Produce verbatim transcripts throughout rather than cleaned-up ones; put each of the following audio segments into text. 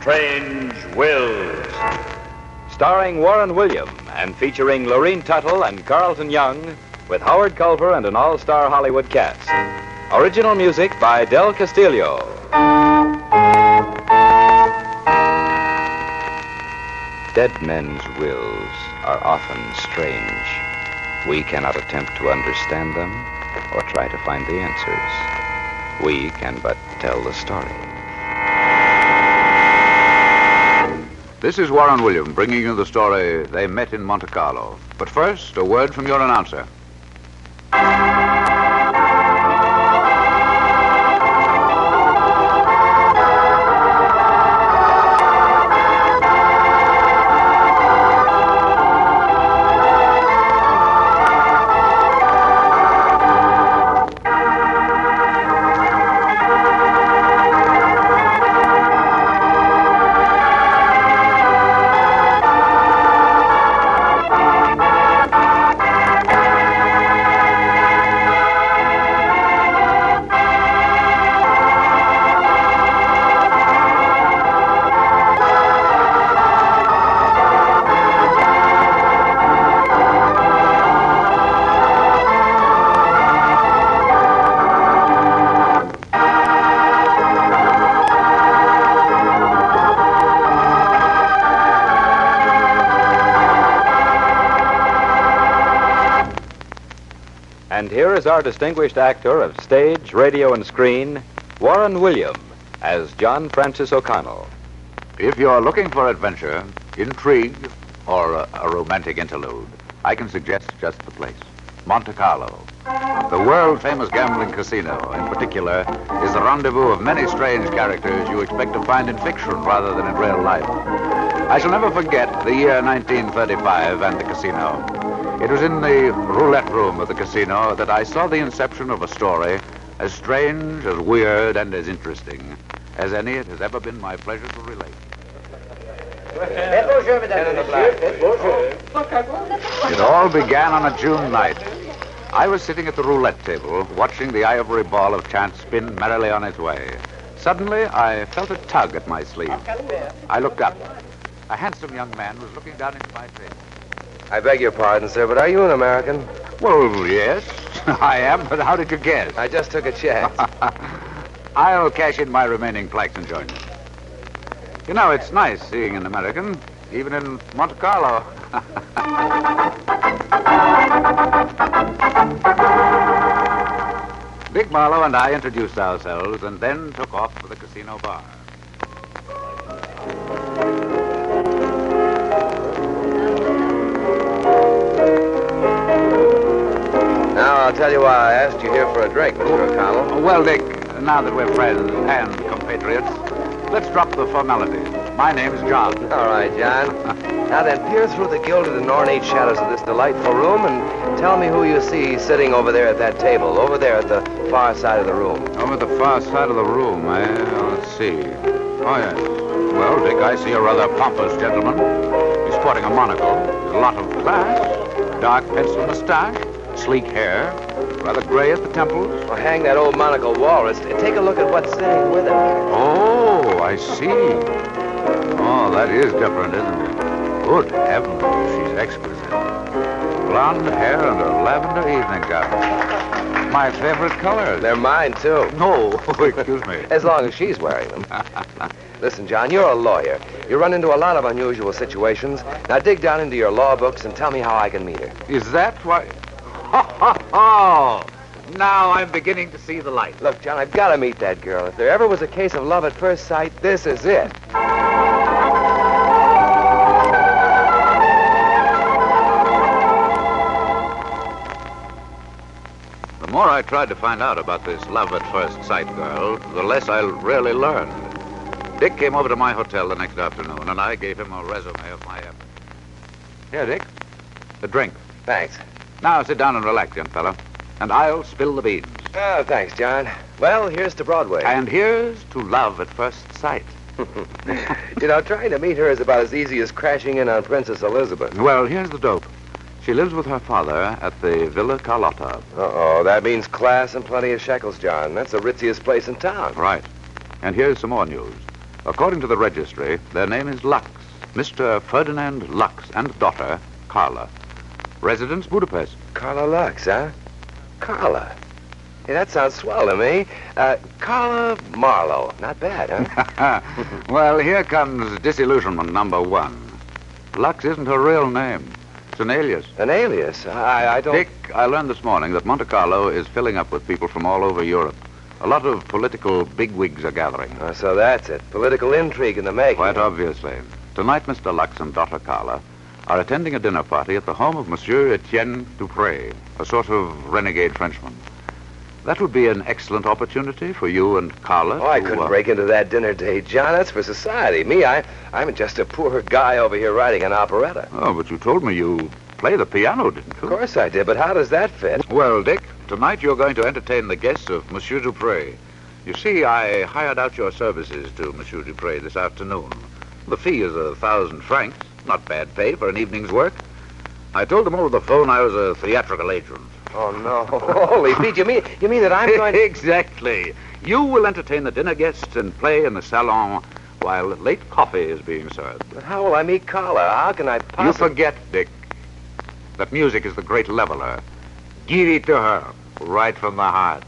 Strange Wills. Starring Warren William and featuring Lorene Tuttle and Carlton Young with Howard Culver and an all-star Hollywood cast. Original music by Del Castillo. Dead men's wills are often strange. We cannot attempt to understand them or try to find the answers. We can but tell the story. This is Warren William bringing you the story They Met in Monte Carlo. But first, a word from your announcer. And here is our distinguished actor of stage, radio, and screen, Warren William, as John Francis O'Connell. If you're looking for adventure, intrigue, or a, a romantic interlude, I can suggest just the place. Monte Carlo. The world-famous gambling casino, in particular, is the rendezvous of many strange characters you expect to find in fiction rather than in real life. I shall never forget the year nineteen thirty-five and the casino. It was in the roulette room of the casino that I saw the inception of a story as strange, as weird, and as interesting as any it has ever been my pleasure to relate. It all began on a June night. I was sitting at the roulette table, watching the ivory ball of chance spin merrily on its way. Suddenly, I felt a tug at my sleeve. I looked up. A handsome young man was looking down into my face. I beg your pardon, sir, but are you an American? Well, yes, I am, but how did you guess? I just took a chance. I'll cash in my remaining plaques and join you. You know, it's nice seeing an American, even in Monte Carlo. Dick Marlowe and I introduced ourselves and then took off for the casino bar. Now, I'll tell you why I asked you here for a drink, Mister O'Connell. Well, Dick, now that we're friends and compatriots, let's drop the formalities. My name's John. All right, John. Now then, peer through the gilded and ornate shadows of this delightful room and tell me who you see sitting over there at that table, over there at the far side of the room. Over the far side of the room, eh? Let's see. Oh, yes. Well, Dick, I see a rather pompous gentleman. He's sporting a monocle, a lot of class, dark pencil mustache, sleek hair, rather gray at the temples. Well, hang that old monocle walrus. Take a look at what's sitting with him. Oh, I see. Oh, that is different, isn't it? Good heavens, she's exquisite. Blonde hair and a lavender evening gown. My favorite colors. They're mine, too. No, excuse me. As long as she's wearing them. Listen, John, you're a lawyer. You run into a lot of unusual situations. Now dig down into your law books and tell me how I can meet her. Is that why... Ha, ha, ha! Now I'm beginning to see the light. Look, John, I've got to meet that girl. If there ever was a case of love at first sight, this is it. The more I tried to find out about this love at first sight girl, the less I really learned. Dick came over to my hotel the next afternoon, and I gave him a resume of my efforts. Here, Dick, a drink. Thanks. Now sit down and relax, young fella, and I'll spill the beans. Oh, thanks, John. Well, here's to Broadway. And here's to love at first sight. You know, trying to meet her is about as easy as crashing in on Princess Elizabeth. Well, here's the dope. She lives with her father at the Villa Carlotta. Uh-oh, that means class and plenty of shekels, John. That's the ritziest place in town. Right. And here's some more news. According to the registry, their name is Lux. Mister Ferdinand Lux and daughter, Carla. Residence, Budapest. Carla Lux, huh? Carla. Hey, that sounds swell to me. Uh, Carla Marlowe. Not bad, huh? Well, here comes disillusionment number one. Lux isn't her real name. It's an alias. An alias? I, I don't... Dick, I learned this morning that Monte Carlo is filling up with people from all over Europe. A lot of political bigwigs are gathering. Oh, so that's it. Political intrigue in the making. Quite obviously. Tonight, Mister Lux and daughter Carla are attending a dinner party at the home of Monsieur Etienne Dupré, a sort of renegade Frenchman. That would be an excellent opportunity for you and Carla. Oh, I to, couldn't uh, break into that dinner date, John. That's for society. Me, I, I'm just a poor guy over here writing an operetta. Oh, but you told me you play the piano, didn't you? Of course I did, but how does that fit? Well, Dick, tonight you're going to entertain the guests of Monsieur Dupré. You see, I hired out your services to Monsieur Dupré this afternoon. The fee is a thousand francs. Not bad pay for an evening's work. I told them over the phone I was a theatrical agent. Oh, no. Holy Pete, you mean, you mean that I'm going to... Exactly. You will entertain the dinner guests and play in the salon while late coffee is being served. But how will I meet Carla? How can I possibly... You forget, Dick, that music is the great leveler. Give it to her, right from the heart.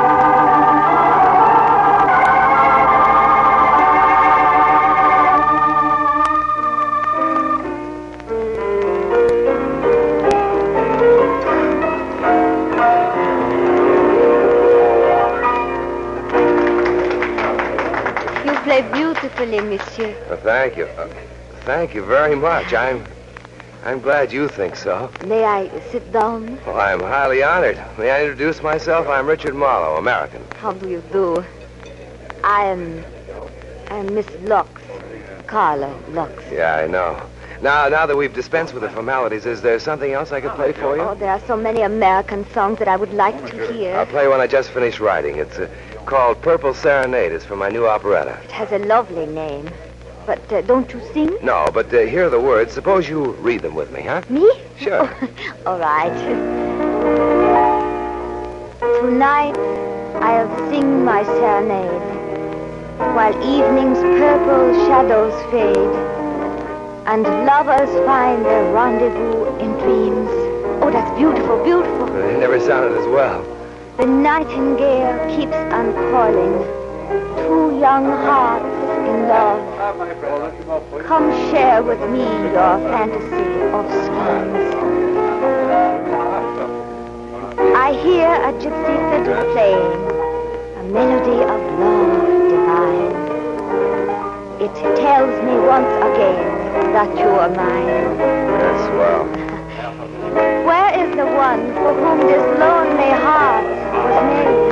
Beautifully, monsieur. Uh, thank you. Uh, thank you very much. I'm I'm glad you think so. May I sit down? Well, I'm highly honored. May I introduce myself? I'm Richard Marlowe, American. How do you do? I am... I'm Miss Lux. Carla Lux. Yeah, I know. Now, now that we've dispensed with the formalities, is there something else I could play for you? Oh, there are so many American songs that I would like to hear. I'll play one I just finished writing. It's uh, called Purple Serenade. It's for my new operetta. It has a lovely name. But uh, don't you sing? No, but uh, here are the words. Suppose you read them with me, huh? Me? Sure. All right. Tonight, I'll sing my serenade, while evening's purple shadows fade, and lovers find their rendezvous in dreams. Oh, that's beautiful, beautiful. It never sounded as well. The nightingale keeps on calling, two young hearts in love. Come share with me your fantasy of schemes. I hear a gypsy fiddle playing, a melody of love divine. It tells me once again that you are mine. That's swell. Where is the one for whom this lonely heart was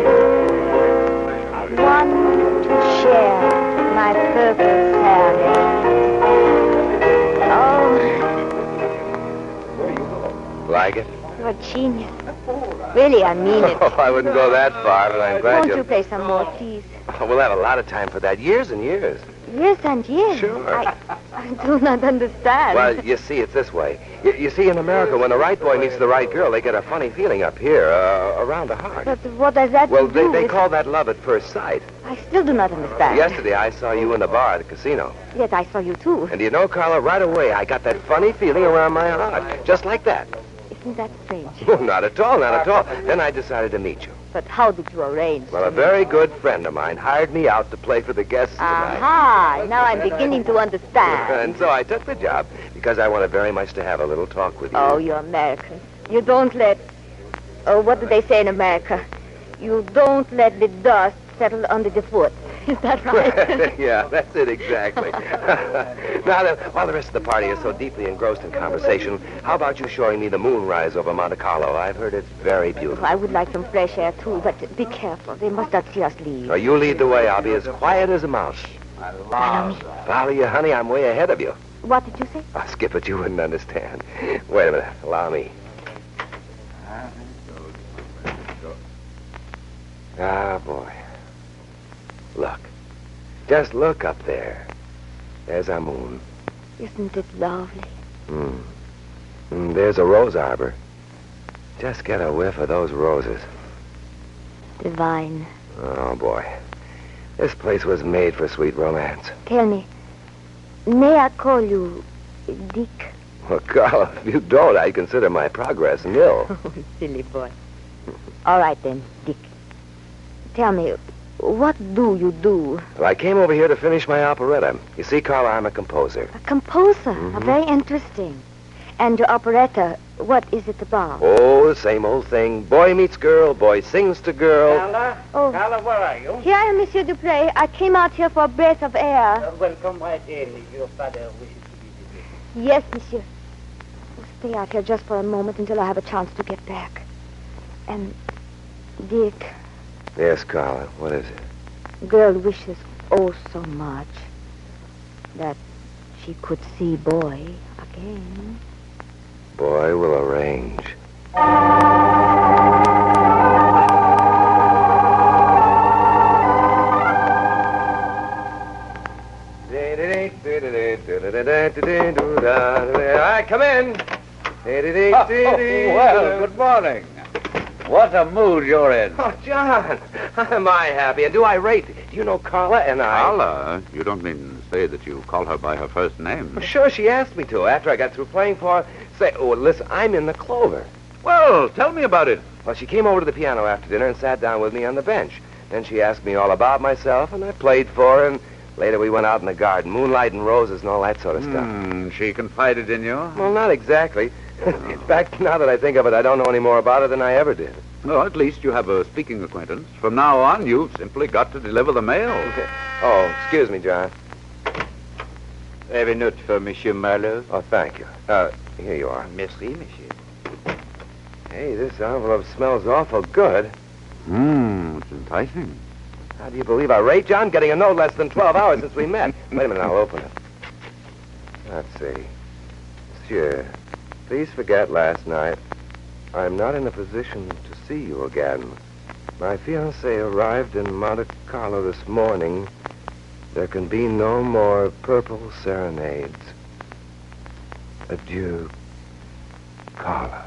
made? One to share my purple serenade. Oh. Like it? You're a genius. Really, I mean it. Oh, I wouldn't go that far, but I'm glad Won't you... you play some more, please? Oh, we'll have a lot of time for that. Years and years. Years and years. Sure. I, I do not understand. Well, you see, it's this way. You, you see, in America, when the right boy meets the right girl, they get a funny feeling up here, uh, around the heart. But what does that Well, do they, they with... call that love at first sight. I still do not understand. Yesterday, I saw you in the bar at the casino. Yes, I saw you too. And do you know, Carla, right away, I got that funny feeling around my heart. Just like that. Isn't that strange? Not at all, not at all. Then I decided to meet you. But how did you arrange? Well, a very good friend of mine hired me out to play for the guests tonight. Aha! Now I'm beginning to understand. And so I took the job because I wanted very much to have a little talk with you. Oh, you're American. You don't let... Oh, what do they say in America? You don't let the dust settle under the foot. Is that right? Yeah, that's it exactly. Now, then, while the rest of the party is so deeply engrossed in conversation, how about you showing me the moonrise over Monte Carlo? I've heard it's very beautiful. I would like some fresh air, too, but be careful. They must not see us leave. Now, you lead the way. I'll be as quiet as a mouse. Follow me. Follow you, honey. I'm way ahead of you. What did you say? Oh, skip it. You wouldn't understand. Wait a minute. Allow me. Ah, boy. Look. Just look up there. There's our moon. Isn't it lovely? Hmm. Mm, there's a rose arbor. Just get a whiff of those roses. Divine. Oh, boy. This place was made for sweet romance. Tell me, may I call you Dick? Well, Carla, if you don't, I'd consider my progress nil. Oh, silly boy. All right, then, Dick. Tell me, what do you do? Well, I came over here to finish my operetta. You see, Carla, I'm a composer. A composer. Mhm. Very interesting. And your operetta, what is it about? Oh, the same old thing. Boy meets girl, boy sings to girl. Carla? Oh. Carla, where are you? Here I am, Monsieur Dupré. I came out here for a breath of air. Uh, well, come right in. Your father wishes to visit you. Yes, Monsieur. Stay out here just for a moment until I have a chance to get back. And, Dick, Yes, Carla, what is it? girl wishes oh so much that she could see boy again. Boy will arrange. All right, come in. Well, good morning. What a mood you're in. Oh, John, am I happy? And do I rate? Do you know Carla and I? Carla? You don't mean to say that you call her by her first name? Well, sure, she asked me to after I got through playing for her. Say, oh, listen, I'm in the Clover. Well, tell me about it. Well, she came over to the piano after dinner and sat down with me on the bench. Then she asked me all about myself, and I played for her, and later we went out in the garden, moonlight and roses and all that sort of stuff. Hmm, she confided in you? Well, not exactly. In fact, now that I think of it, I don't know any more about her than I ever did. Well, at least you have a speaking acquaintance. From now on, you've simply got to deliver the mail. Oh, excuse me, John. Have a note for Monsieur Marlowe? Oh, thank you. Uh, here you are. Merci, monsieur. Hey, this envelope smells awful good. Hmm, it's enticing. How do you believe I rate, John? Getting a note less than twelve hours since we met. Wait a minute, I'll open it. Let's see. Monsieur, please forget last night. I'm not in a position to see you again. My fiancée arrived in Monte Carlo this morning. There can be no more purple serenades. Adieu, Carla.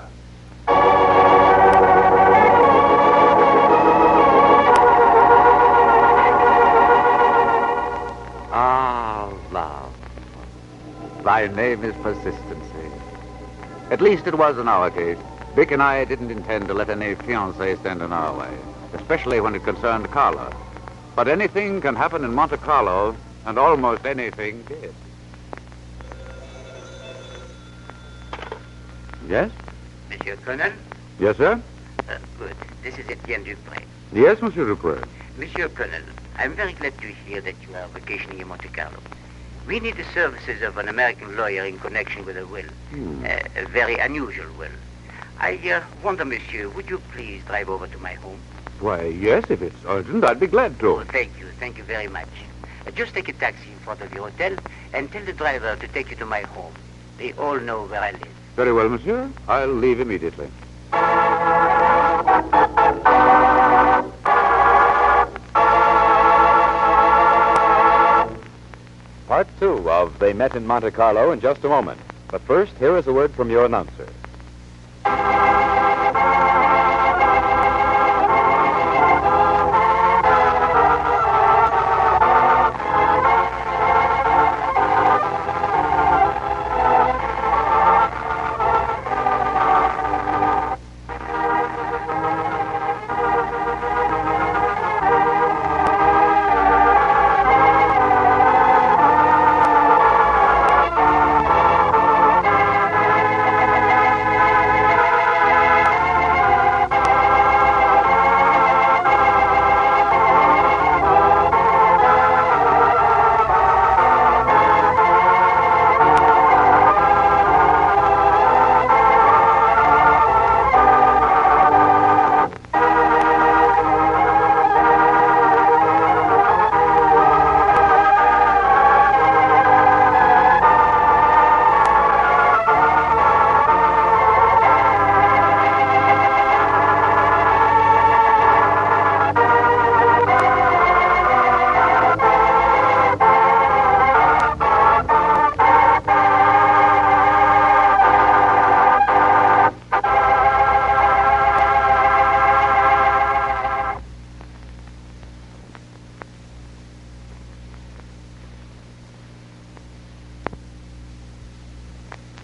Ah, love. Thy name is persistency. At least it was in our case. Vic and I didn't intend to let any fiancé stand in our way, especially when it concerned Carla. But anything can happen in Monte Carlo, and almost anything did. Yes? Monsieur Colonel? Yes, sir? Uh, good. This is Etienne Dupré. Yes, Monsieur Dupré. Monsieur Colonel, I'm very glad to hear that you are vacationing in Monte Carlo. We need the services of an American lawyer in connection with a will. Hmm. Uh, a very unusual will. I uh, wonder, monsieur, would you please drive over to my home? Why, yes, if it's urgent, I'd be glad Oh, to. thank you. Thank you very much. Uh, just take a taxi in front of your hotel and tell the driver to take you to my home. They all know where I live. Very well, monsieur. I'll leave immediately. Part two of They Met in Monte Carlo in just a moment. But first, here is a word from your announcer.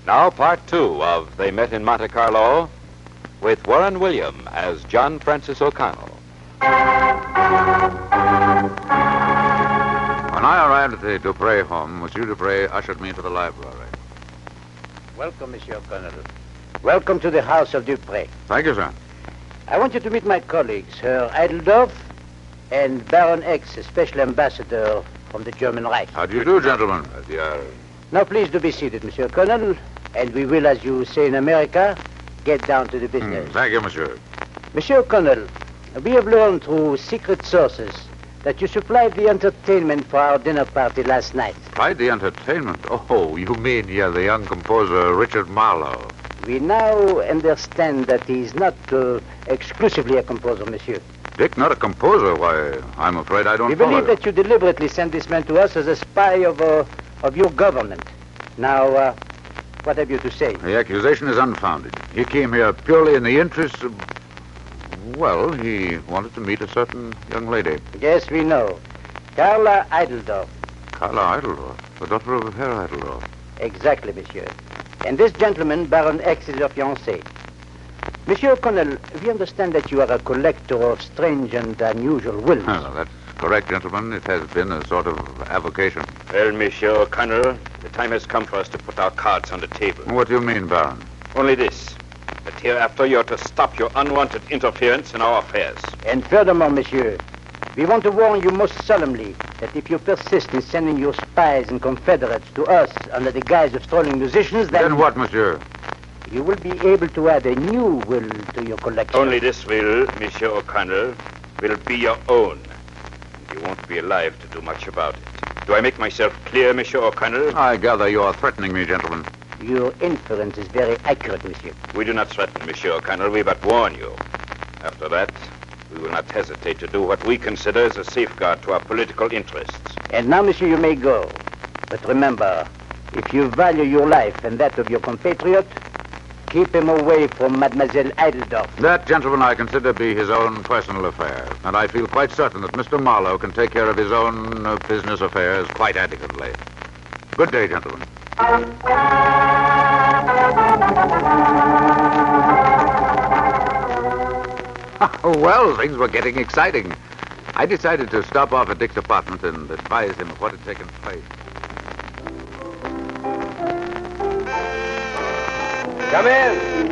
Now, part two of They Met in Monte Carlo with Warren William as John Francis O'Connell. When I arrived at the Dupre home, Monsieur Dupre ushered me into the library. Welcome, Monsieur Colonel. Welcome to the house of Dupré. Thank you, sir. I want you to meet my colleagues, Herr Eideldorf and Baron X, a special ambassador from the German Reich. How do you do, gentlemen? Now, please do be seated, Monsieur Colonel, and we will, as you say in America, get down to the business. Mm, thank you, monsieur. Monsieur Colonel, we have learned through secret sources that you supplied the entertainment for our dinner party last night. Quite the entertainment. Oh, you mean, yeah, the young composer Richard Marlowe. We now understand that he's not uh, exclusively a composer, monsieur. Dick, not a composer? Why, I'm afraid I don't We follow believe you. that you deliberately sent this man to us as a spy of, uh, of your government. Now, uh, what have you to say? The accusation is unfounded. He came here purely in the interests of... Well, he wanted to meet a certain young lady. Yes, we know. Carla Eideldorf. Carla Eideldorf, the daughter of Herr Eideldorf. Exactly, monsieur. And this gentleman, Baron X, is your fiancé. Monsieur O'Connell, we understand that you are a collector of strange and unusual wills. Well, that's correct, gentlemen. It has been a sort of avocation. Well, Monsieur O'Connell, the time has come for us to put our cards on the table. What do you mean, Baron? Only this, that hereafter you're to stop your unwanted interference in our affairs. And furthermore, monsieur, we want to warn you most solemnly that if you persist in sending your spies and confederates to us under the guise of strolling musicians, then... Then what, monsieur? You will be able to add a new will to your collection. Only this will, Monsieur O'Connell, will be your own. You won't be alive to do much about it. Do I make myself clear, Monsieur O'Connell? I gather you are threatening me, gentlemen. Your inference is very accurate, monsieur. We do not threaten, Monsieur O'Connell. We but warn you. After that, we will not hesitate to do what we consider as a safeguard to our political interests. And now, monsieur, you may go. But remember, if you value your life and that of your compatriot, keep him away from Mademoiselle Eideldorf. That, gentlemen, I consider to be his own personal affair. And I feel quite certain that Mister Marlowe can take care of his own uh, business affairs quite adequately. Good day, gentlemen. Well, things were getting exciting. I decided to stop off at Dick's apartment and advise him of what had taken place. Come in.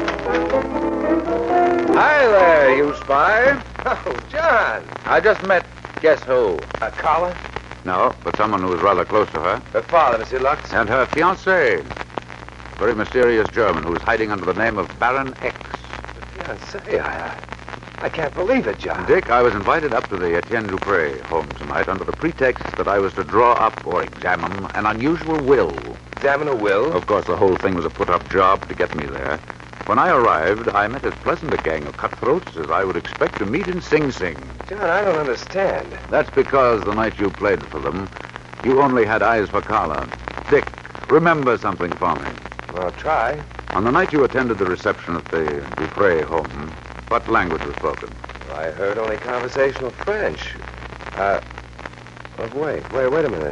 Hi there, you spy. Oh, John. I just met, guess who? Uh, Carla? No, but someone who was rather close to her. Her father, Monsieur Lux. And her fiancé. Very mysterious German who's hiding under the name of Baron X. Fiancé? I, I can't believe it, John. Dick, I was invited up to the Etienne Dupre home tonight under the pretext that I was to draw up or examine an unusual will. Examine a will? Of course, the whole thing was a put-up job to get me there. When I arrived, I met as pleasant a gang of cutthroats as I would expect to meet in Sing Sing. John, I don't understand. That's because the night you played for them, you only had eyes for Carla. Dick, remember something for me. Well, I'll try. On the night you attended the reception at the Dupre home, what language was spoken? Well, I heard only conversational French. Uh, oh, wait, wait, wait a minute.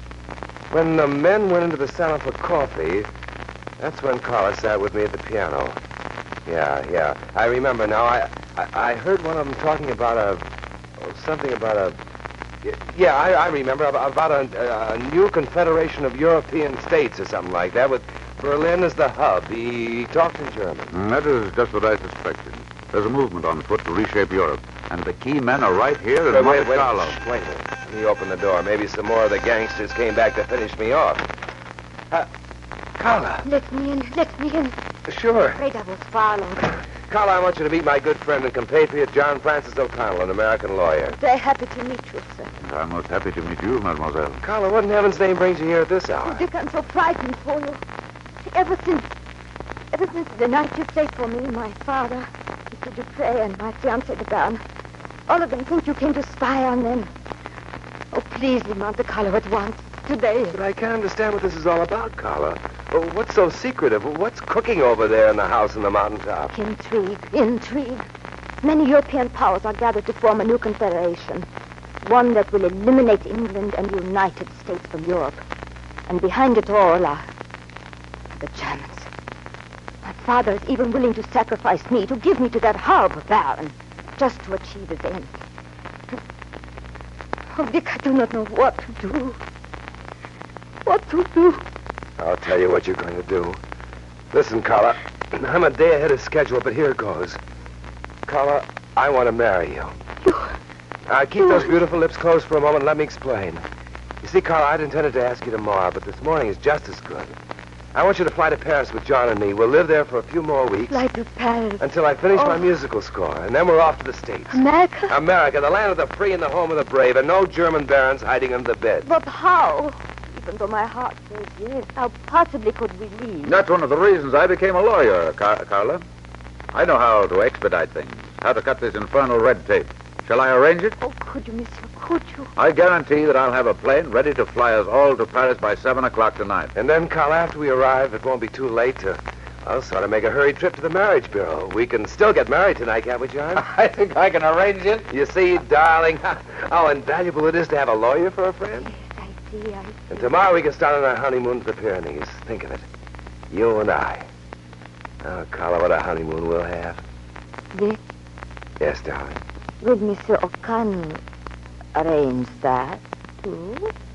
When the men went into the salon for coffee, that's when Carla sat with me at the piano. Yeah, yeah. I remember now. I I, I heard one of them talking about a... Oh, something about a... Yeah, I, I remember. About a, a new confederation of European states or something like that, with Berlin as the hub. He, he talked in German. Mm, that is just what I suspected. There's a movement on foot to reshape Europe. And the key men are right here in Wait, Monte wait, wait, Carlo. shh, wait a minute. Let me open the door. Maybe some more of the gangsters came back to finish me off. Uh, Carla. Let me in, let me in. Sure. Afraid I was followed. Carla, I want you to meet my good friend and compatriot, John Francis O'Connell, an American lawyer. Very happy to meet you, sir. And I'm most happy to meet you, mademoiselle. Carla, what in heaven's name brings you here at this Oh, hour? Dick, I'm so frightened for you. Ever since, ever since the night you played for me, my father, Mister Dupre, and my fiancé, the Baron, all of them think you came to spy on them. Oh, please leave Monte Carlo at once, today. But I can't understand what this is all about, Carla. Oh, what's so secretive? What's cooking over there in the house in the mountaintop? Intrigue, intrigue. Many European powers are gathered to form a new confederation. One that will eliminate England and the United States from Europe. And behind it all are the Germans. My father is even willing to sacrifice me, to give me to that horrible Baron, just to achieve his end. Oh, Dick, I do not know what to do. What to do? I'll tell you what you're going to do. Listen, Carla, I'm a day ahead of schedule, but here goes. Carla, I want to marry you. You... Uh, keep those beautiful lips closed for a moment. Let me explain. You see, Carla, I'd intended to ask you tomorrow, but this morning is just as good. I want you to fly to Paris with John and me. We'll live there for a few more weeks. Fly to Paris. Until I finish Oh. my musical score, and then we're off to the States. America? America, the land of the free and the home of the brave, and no German barons hiding under the bed. But how? Even though my heart says yes, how possibly could we leave? That's one of the reasons I became a lawyer, Car- Carla. I know how to expedite things, how to cut this infernal red tape. Shall I arrange it? Oh, could you, monsieur? Could you? I guarantee that I'll have a plane ready to fly us all to Paris by seven o'clock tonight. And then, Carl, after we arrive, it won't be too late to, well, sort of make a hurried trip to the marriage bureau. We can still get married tonight, can't we, John? I think I can arrange it. You see, darling, how invaluable it is to have a lawyer for a friend. Yes, I see, I see. And tomorrow we can start on our honeymoon to the Pyrenees. Think of it. You and I. Oh, Carla, what a honeymoon we'll have. Dick, Yes, darling. will Monsieur O'Connell arrange that, too?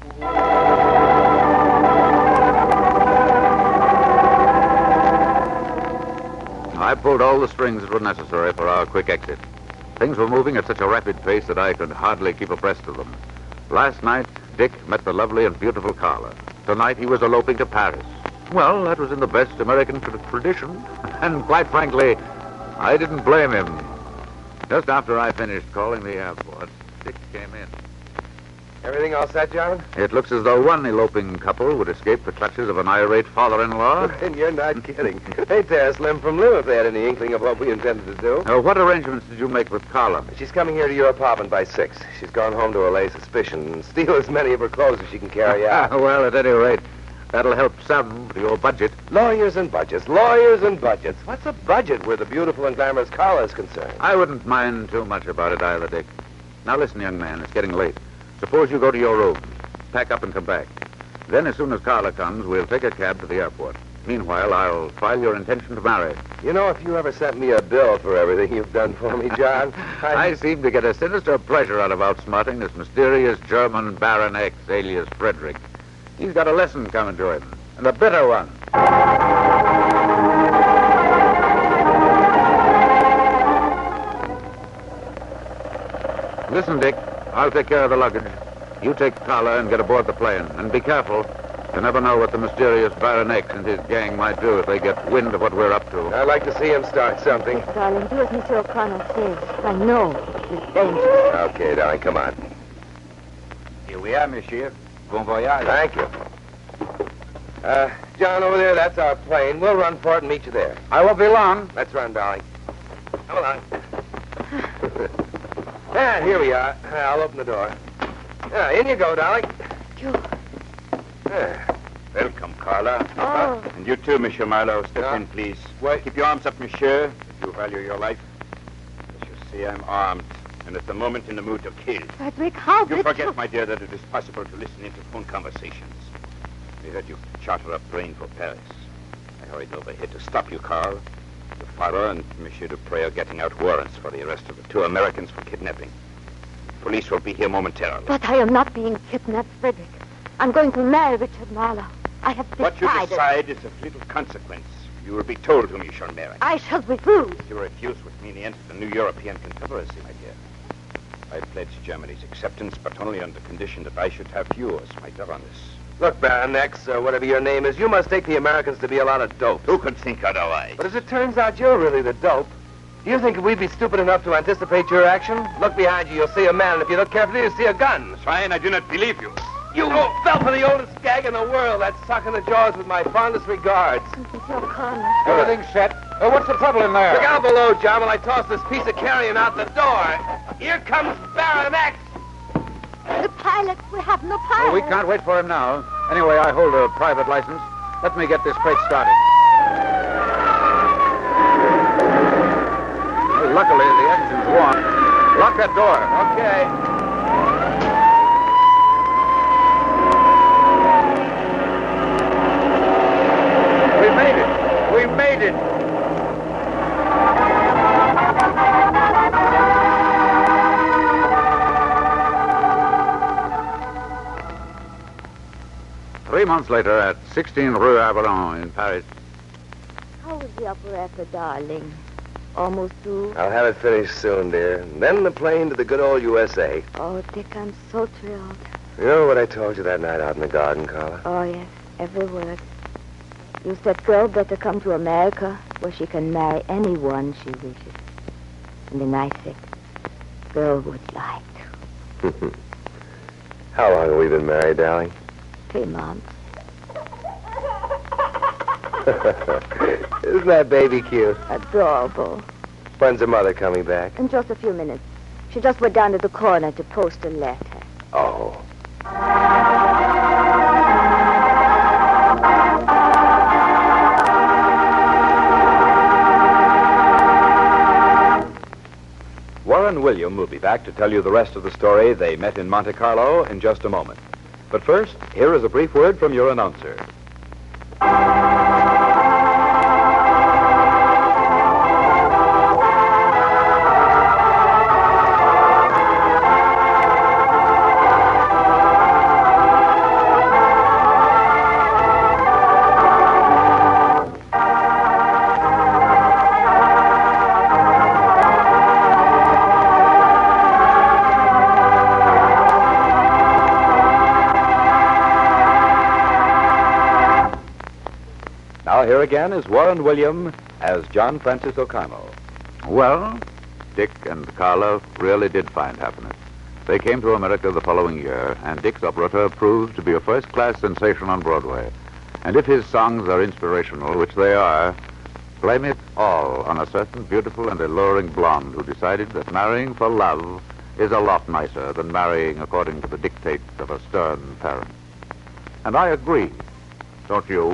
I pulled all the strings that were necessary for our quick exit. Things were moving at such a rapid pace that I could hardly keep abreast of them. Last night, Dick met the lovely and beautiful Carla. Tonight, he was eloping to Paris. Well, that was in the best American tr- tradition. And quite frankly, I didn't blame him. Just after I finished calling the airport, Dick came in. Everything all set, John? It looks as though one eloping couple would escape the clutches of an irate father-in-law. And you're not kidding. They'd tear us limb from limb if they had any inkling of what we intended to do. Uh, what arrangements did you make with Carla? She's coming here to your apartment by six. She's gone home to allay suspicion and steal as many of her clothes as she can carry out. Well, at any rate, that'll help some to your budget. Lawyers and budgets, lawyers and budgets. What's a budget where the beautiful and glamorous Carla is concerned? I wouldn't mind too much about it either, Dick. Now listen, young man, it's getting late. Suppose you go to your room, pack up and come back. Then as soon as Carla comes, we'll take a cab to the airport. Meanwhile, I'll file your intention to marry. You know, if you ever sent me a bill for everything you've done for me, John, I seem to get a sinister pleasure out of outsmarting this mysterious German Baron X, alias Frederick. He's got a lesson coming to him, and a bitter one. Listen, Dick, I'll take care of the luggage. You take Carla and get aboard the plane, and be careful. You never know what the mysterious Baron X and his gang might do if they get wind of what we're up to. I'd like to see him start something. Yes, darling, do as Monsieur O'Connell says. I know it's dangerous. Okay, darling, come on. Here we are, monsieur. Bon voyage. Thank you. Uh, John, over there, that's our plane. We'll run for it and meet you there. I won't be long. Let's run, darling. Come along. Ah, here we are. I'll open the door. Ah, in you go, darling. You... Ah. Welcome, Carla. Oh. And you too, Monsieur Marlowe. Step Yeah. in, please. Wait. Keep your arms up, monsieur, if you value your life. As you see, I'm armed, and at the moment in the mood to kill. Frederick, how You did forget, you... my dear, that it is possible to listen into phone conversations. We heard you charter a plane for Paris. I hurried over here to stop you, Carl. Your father and Monsieur Dupre are getting out warrants for the arrest of the two Americans for kidnapping. Police will be here momentarily. But I am not being kidnapped, Frederick. I'm going to marry Richard Marlowe. I have decided... What you decide is of little consequence. You will be told whom you shall marry. I shall refuse. If you refuse, which means the end of the new European Confederacy, my dear. I pledge Germany's acceptance, but only on the condition that I should have you as my governess. Look, Baron X, or whatever your name is, you must take the Americans to be a lot of dope. Who could think otherwise? But as it turns out, you're really the dope. Do you think we'd be stupid enough to anticipate your action? Look behind you, you'll see a man, and if you look carefully, you'll see a gun. Fine, I do not believe you. You fell for the oldest gag in the world. That's sock in the jaws with my fondest regards. Monsieur O'Connell. Everything's set. Uh, what's the trouble in there? Look out below, John, while I toss this piece of carrion out the door. Here comes Baron X. The pilot. We have no pilot. Well, we can't wait for him now. Anyway, I hold a private license. Let me get this crate started. Well, luckily, the engine's warm. Lock that door. Okay. We made Three months later at sixteen Rue Avalon in Paris. How was the operetta, darling? Almost through? I'll have it finished soon, dear. And then the plane to the good old U S A. Oh, Dick, I'm so thrilled. You know what I told you that night out in the garden, Carla? Oh, yes, every word. You said girl better come to America where she can marry anyone she wishes. And then I said, girl would like to. How long have we been married, darling? Three months. Isn't that baby cute? Adorable. When's her mother coming back? In just a few minutes. She just went down to the corner to post a letter. Oh. Warren William will be back to tell you the rest of the story. They met in Monte Carlo in just a moment. But first, here is a brief word from your announcer. Now, here again is Warren William as John Francis O'Connell. Well, Dick and Carla really did find happiness. They came to America the following year, and Dick's operetta proved to be a first-class sensation on Broadway. And if his songs are inspirational, which they are, blame it all on a certain beautiful and alluring blonde who decided that marrying for love is a lot nicer than marrying according to the dictates of a stern parent. And I agree, don't you?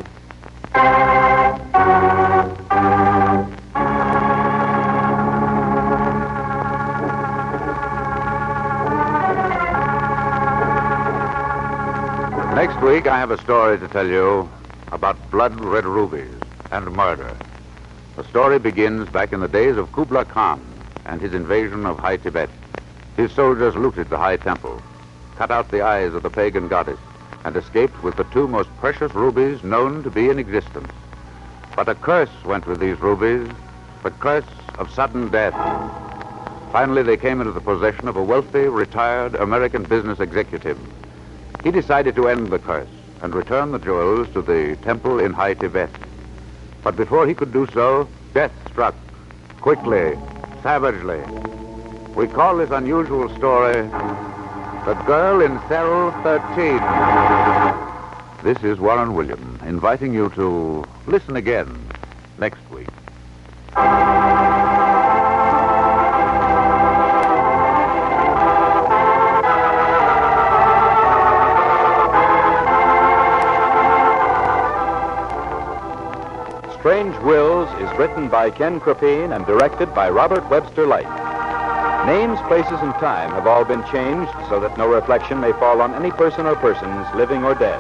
Next week, I have a story to tell you about blood-red rubies and murder. The story begins back in the days of Kubla Khan and his invasion of High Tibet. His soldiers looted the high temple, cut out the eyes of the pagan goddess, and escaped with the two most precious rubies known to be in existence. But a curse went with these rubies, the curse of sudden death. Finally, they came into the possession of a wealthy, retired American business executive. He decided to end the curse and return the jewels to the temple in High Tibet. But before he could do so, death struck, quickly, savagely. We call this unusual story The Girl in Cell thirteen. This is Warren William, inviting you to listen again next week. Strange Wills is written by Ken Crepine and directed by Robert Webster Light. Names, places, and time have all been changed so that no reflection may fall on any person or persons, living or dead.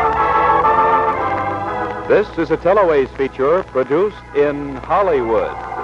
This is a Teloways feature produced in Hollywood.